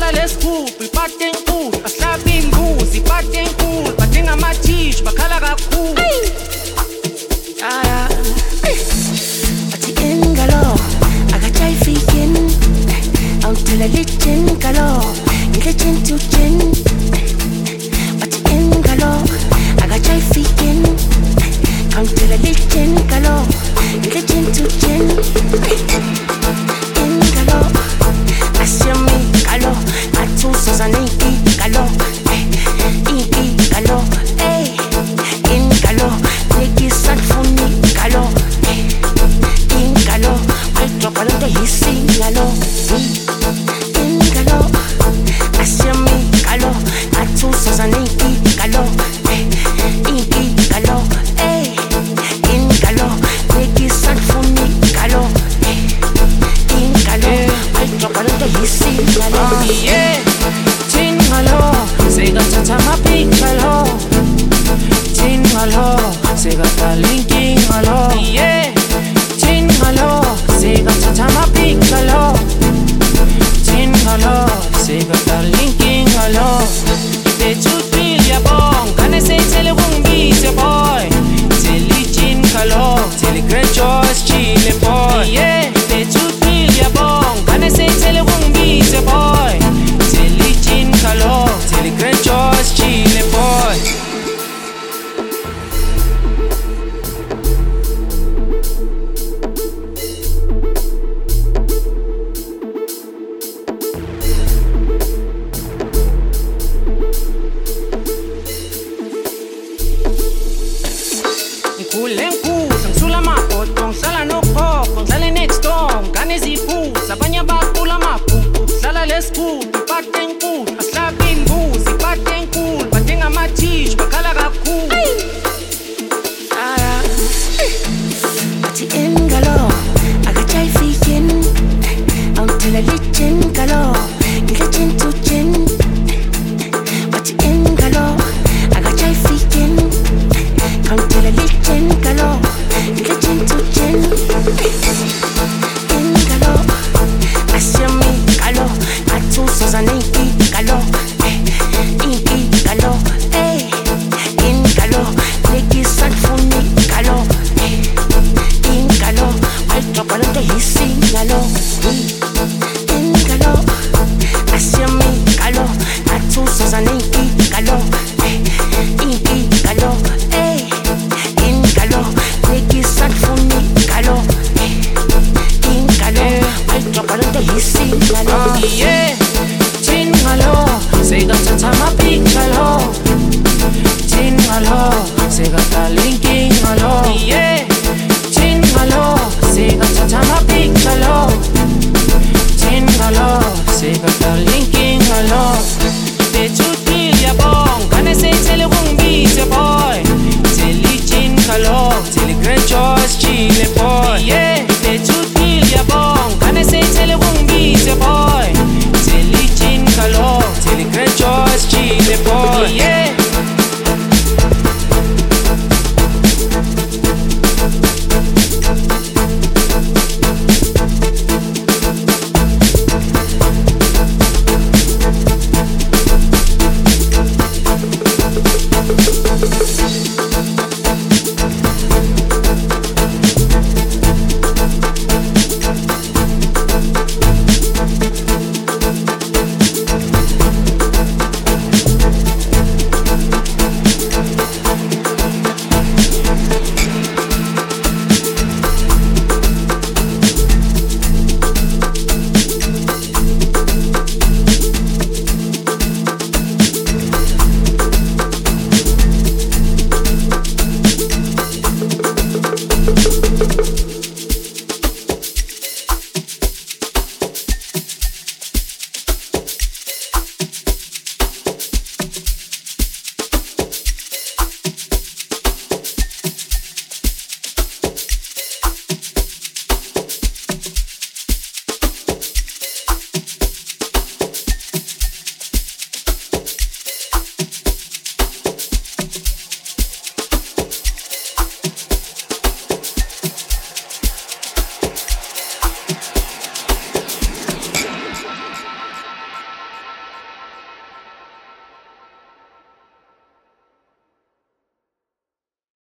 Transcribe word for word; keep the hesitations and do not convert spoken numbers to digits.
Sala lesihubhu ipati enkulu, bahlaba imbuzi ipati enkulu, badinga amathishu bakhala kakhulu. Ah, ati engalo, akachai fikin, autela lichen kalo, lichen tu chen. Ati engalo, akachai fikin, autela lichen kalo, lichen tu chen. Engalo, asyami kalo, atu sazaniki kalo, inki kalo, eh, engalo, niki satfuni kalo, engalo, alto kalo de hisi kalo, engalo, asyami kalo, atu sazaniki kalo, inki kalo, eh, engalo, niki satfuni kalo, engalo, alto kalo de hisi kalo. Yeah, tingalo, segathatha amapicture. Tingalo, segathatha linking alo. Yeah, tingalo, segathatha amapicture. Tingalo, segathatha linking alo. Bethuthile yabong, kane seyithele kungibize boy. Teli tingalo, teli great joys chile boy. Yeah, bethuthile yabong, kane seyithele kungibize boy. Teli tingalo, teli great joys chile boy. Ngikhule ngikhuza ngisula amagodo ngihlala nokhokho ngihlale next door ngane eziphuza abanye baqula amagugu kudlala lesihubhu ipati enkulu bahlaba imbuzi ipati enkulu badinga amathishu bakhala kakhulu. Ah, ati engalo, akachai fikin, autela lichen kalo, lichen tu chen. Ati engalo, akachai fikin, autela lichen kalo, lichen tu chen. Engalo, asyami kalo, atu sazaniki kalo, inki kalo, eh, engalo, niki satfuni kalo, engalo, alto kalo de hisi kalo, engalo, asyami kalo, atu sazaniki kalo, inki kalo, eh, engalo, niki satfuni kalo, engalo, alto kalo de hisi kalo. Yeah.